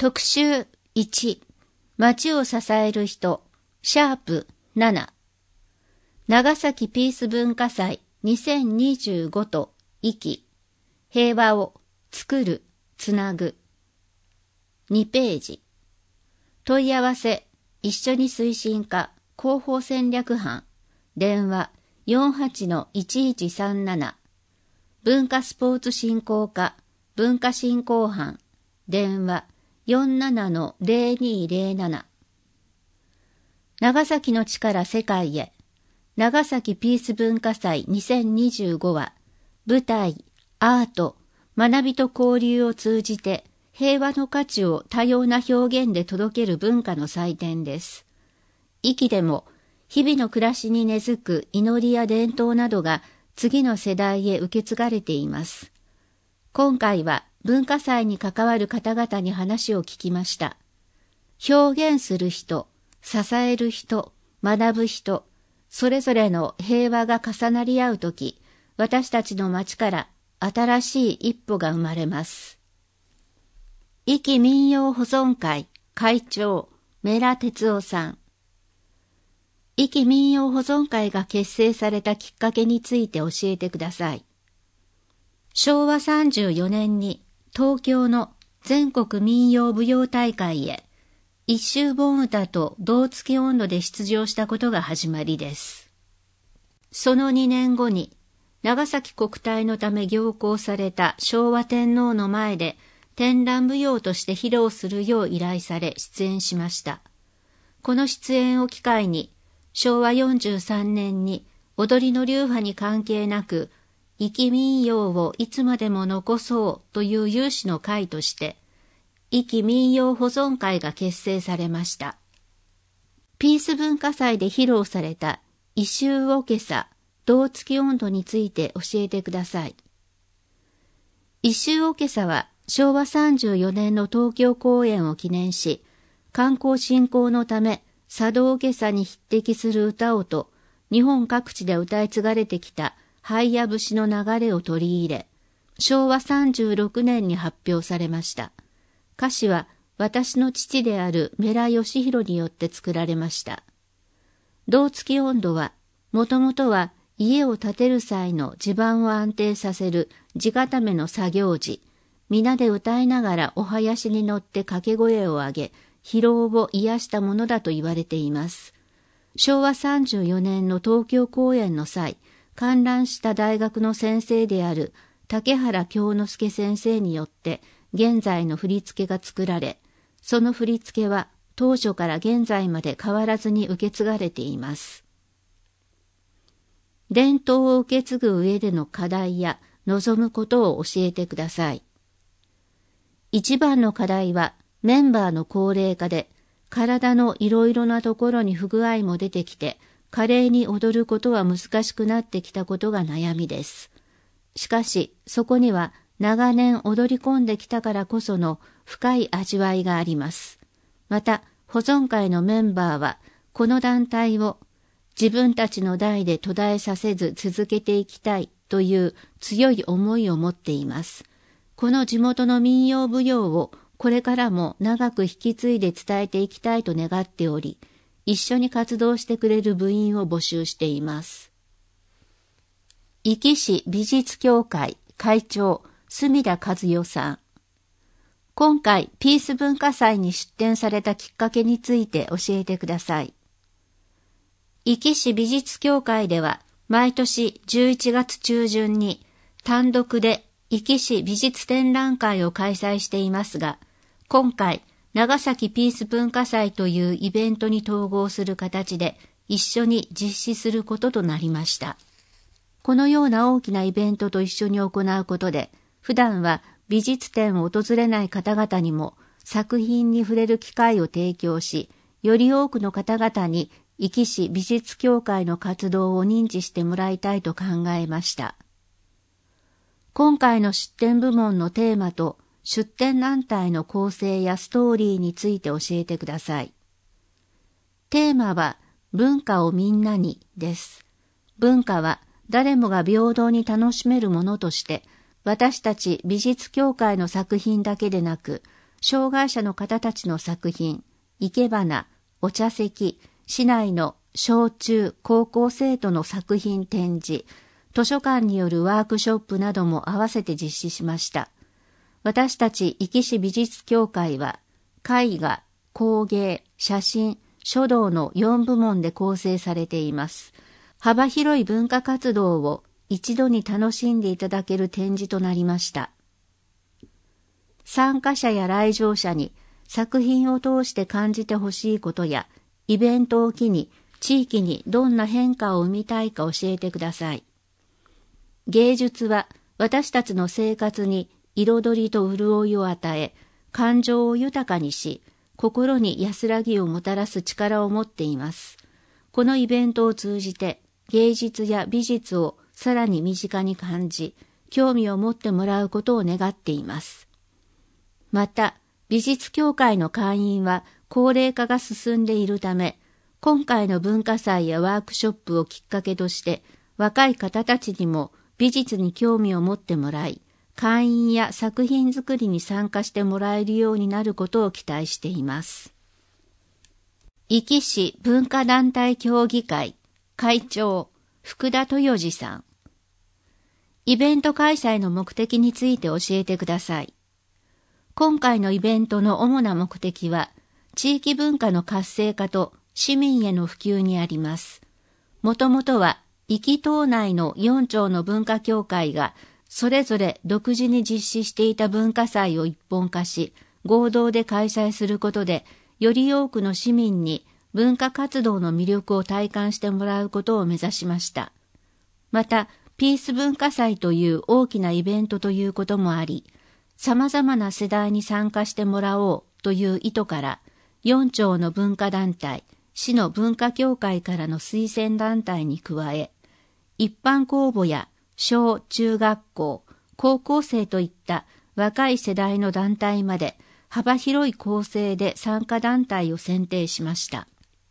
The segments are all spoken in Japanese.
特集1、街を支える人、#7、長崎ピース文化祭2025と生き、平和を作る、つなぐ。2ページ。問い合わせ、一緒に推進課、広報戦略班、電話 48-1137、文化スポーツ振興課、文化振興班、電話 47-0207。長崎の地から世界へ、長崎ピース文化祭2025は、舞台、アート、学びと交流を通じて、平和の価値を多様な表現で届ける文化の祭典です。壱岐でも、日々の暮らしに根付く祈りや伝統などが次の世代へ受け継がれています。今回は文化祭に関わる方々に話を聞きました。表現する人、支える人、学ぶ人、それぞれの平和が重なり合うとき、私たちの町から新しい一歩が生まれます。壱岐民謡保存会会長、米良哲夫さん。壱岐民謡保存会が結成されたきっかけについて教えてください。昭和34年に東京の全国民謡舞踊大会へ一周盆歌と胴付き音頭で出場したことが始まりです。その2年後に長崎国体のため行幸された昭和天皇の前で天覧舞踊として披露するよう依頼され出演しました。この出演を機会に昭和43年に踊りの流派に関係なく壱岐民謡をいつまでも残そうという有志の会として壱岐民謡保存会が結成されました。ピース文化祭で披露された異臭おけさ、胴付き音頭について教えてください。異臭おけさは昭和34年の東京公演を記念し、観光振興のため茶道おけさに匹敵する歌をと日本各地で歌い継がれてきたハイヤ節の流れを取り入れ、昭和36年に発表されました。歌詞は私の父である米良義弘によって作られました。胴付き音頭は、もともとは家を建てる際の地盤を安定させる地固めの作業時、皆で歌いながらお囃子に乗って掛け声を上げ、疲労を癒したものだと言われています。昭和34年の東京公演の際、観覧した大学の先生である竹原京之介先生によって現在の振り付けが作られ、その振り付けは当初から現在まで変わらずに受け継がれています。伝統を受け継ぐ上での課題や望むことを教えてください。一番の課題はメンバーの高齢化で、体のいろいろなところに不具合も出てきて、華麗に踊ることは難しくなってきたことが悩みです。しかし、そこには長年踊り込んできたからこその深い味わいがあります。また、保存会のメンバーは、この団体を自分たちの代で途絶えさせず続けていきたいという強い思いを持っています。この地元の民謡舞踊をこれからも長く引き継いで伝えていきたいと願っており、一緒に活動してくれる部員を募集しています。壱岐市美術協会会長、隅田和代さん。今回、ピース文化祭に出展されたきっかけについて教えてください。壱岐市美術協会では、毎年11月中旬に単独で壱岐市美術展覧会を開催していますが、今回、長崎ピース文化祭というイベントに統合する形で一緒に実施することとなりました。このような大きなイベントと一緒に行うことで、普段は美術展を訪れない方々にも作品に触れる機会を提供し、より多くの方々に壱岐市美術協会の活動を認知してもらいたいと考えました。今回の出展部門のテーマと出展団体の構成やストーリーについて教えてください。テーマは文化をみんなにです。文化は誰もが平等に楽しめるものとして、私たち美術協会の作品だけでなく、 障害者の方たちの作品、生け花、お茶席、市内の小中高校生徒の作品展示、図書館によるワークショップなども合わせて実施しました。私たち壱岐市美術協会は、絵画、工芸、写真、書道の4部門で構成されています。幅広い文化活動を一度に楽しんでいただける展示となりました。参加者や来場者に作品を通して感じてほしいことや、イベントを機に地域にどんな変化を生みたいか教えてください。芸術は私たちの生活に彩りと潤いを与え、感情を豊かにし、心に安らぎをもたらす力を持っています。このイベントを通じて芸術や美術をさらに身近に感じ、興味を持ってもらうことを願っています。また、美術協会の会員は高齢化が進んでいるため、今回の文化祭やワークショップをきっかけとして、若い方たちにも美術に興味を持ってもらい、会員や作品作りに参加してもらえるようになることを期待しています。壱岐市文化団体協議会会長福田豊次さん。イベント開催の目的について教えてください。今回のイベントの主な目的は、地域文化の活性化と市民への普及にあります。もともとは、壱岐島内の4町の文化協会が、それぞれ独自に実施していた文化祭を一本化し、合同で開催することで、より多くの市民に文化活動の魅力を体感してもらうことを目指しました。また、ピース文化祭という大きなイベントということもあり、様々な世代に参加してもらおうという意図から、4町の文化団体、市の文化協会からの推薦団体に加え、一般公募や小中学校、高校生といった若い世代の団体まで幅広い構成で参加団体を選定しました。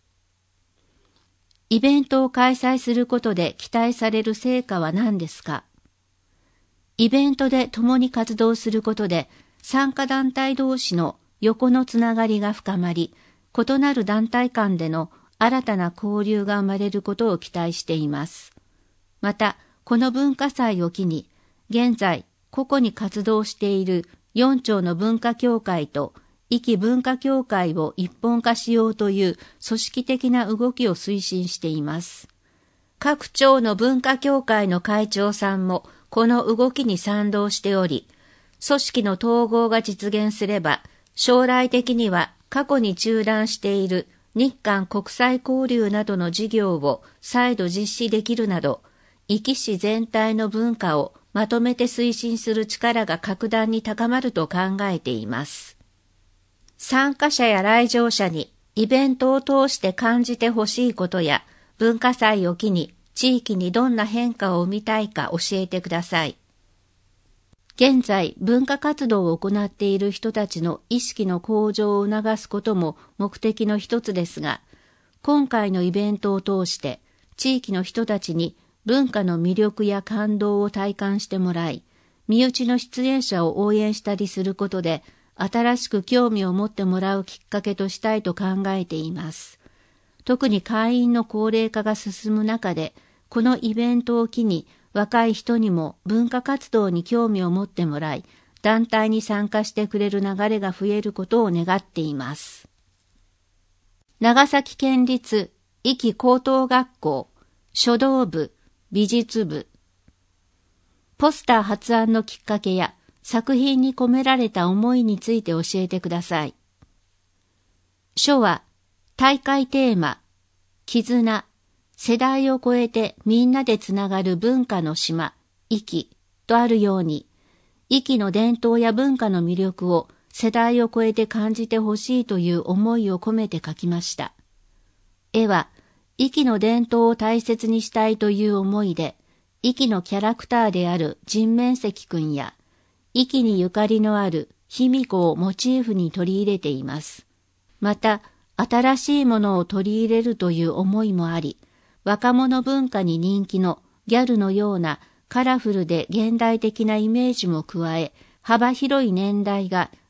イベントを開催することで期待される成果は何ですか？イベントで共に活動することで参加団体同士の横のつながりが深まり、異なる団体間での新たな交流が生まれることを期待しています。また、この文化祭を機に、現在個々に活動している4町の文化協会と壱岐文化協会を一本化しようという組織的な動きを推進しています。各町の文化協会の会長さんもこの動きに賛同しており、組織の統合が実現すれば、将来的には過去に中断している日韓国際交流などの事業を再度実施できるなど、壱岐市全体の文化をまとめて推進する力が格段に高まると考えています。参加者や来場者にイベントを通して感じてほしいことや、文化祭を機に地域にどんな変化を生みたいか教えてください。現在、文化活動を行っている人たちの意識の向上を促すことも目的の一つですが、今回のイベントを通して地域の人たちに文化の魅力や感動を体感してもらい、身内の出演者を応援したりすることで、新しく興味を持ってもらうきっかけとしたいと考えています。特に会員の高齢化が進む中で、このイベントを機に若い人にも文化活動に興味を持ってもらい、団体に参加してくれる流れが増えることを願っています。長崎県立壱岐高等学校書道部美術部。ポスター発案のきっかけや作品に込められた思いについて教えてください。書は大会テーマ、絆、世代を超えてみんなでつながる文化の島、壱岐とあるように、壱岐の伝統や文化の魅力を世代を超えて感じてほしいという思いを込めて描きました。絵は、壱岐の伝統を大切にしたいという思いで、壱岐のキャラクターである人面石くんや、壱岐にゆかりのある卑弥呼をモチーフに取り入れています。また、新しいものを取り入れるという思いもあり、若者文化に人気のギャルのようなカラフルで現代的なイメージも加え、幅広い年代が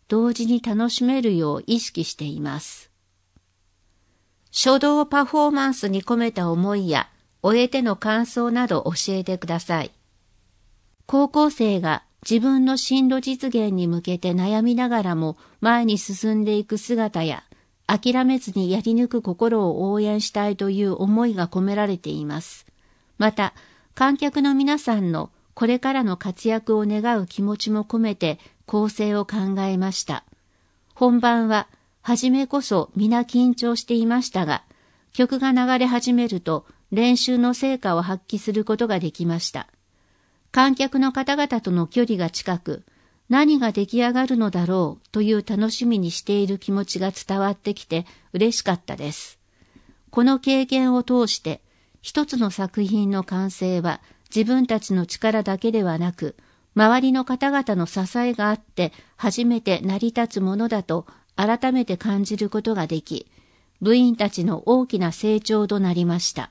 同時に楽しめるよう意識しています。書道パフォーマンスに込めた思いや終えての感想など教えてください。高校生が自分の進路実現に向けて悩みながらも前に進んでいく姿や、諦めずにやり抜く心を応援したいという思いが込められています。また、観客の皆さんのこれからの活躍を願う気持ちも込めて構成を考えました。本番は、初めこそ皆緊張していましたが、曲が流れ始めると練習の成果を発揮することができました。観客の方々との距離が近く、何が出来上がるのだろうという楽しみにしている気持ちが伝わってきて嬉しかったです。この経験を通して、一つの作品の完成は自分たちの力だけではなく、周りの方々の支えがあって初めて成り立つものだと改めて感じることができ、部員たちの大きな成長となりました。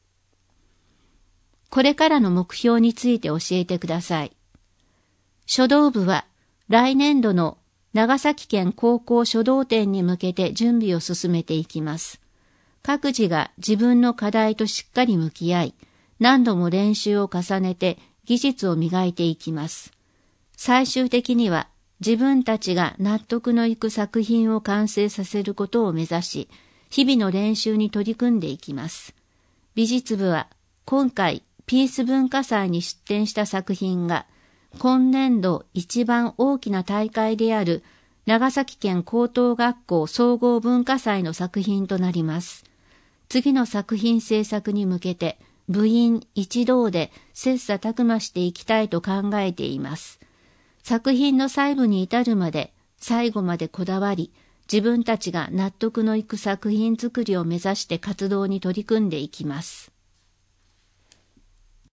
これからの目標について教えてください。書道部は来年度の長崎県高校書道展に向けて準備を進めていきます。各自が自分の課題としっかり向き合い、何度も練習を重ねて技術を磨いていきます。最終的には自分たちが納得のいく作品を完成させることを目指し、日々の練習に取り組んでいきます。美術部は今回ピース文化祭に出展した作品が、今年度一番大きな大会である長崎県高等学校総合文化祭の作品となります。次の作品制作に向けて部員一同で切磋琢磨していきたいと考えています。作品の細部に至るまで最後までこだわり、自分たちが納得のいく作品作りを目指して活動に取り組んでいきます。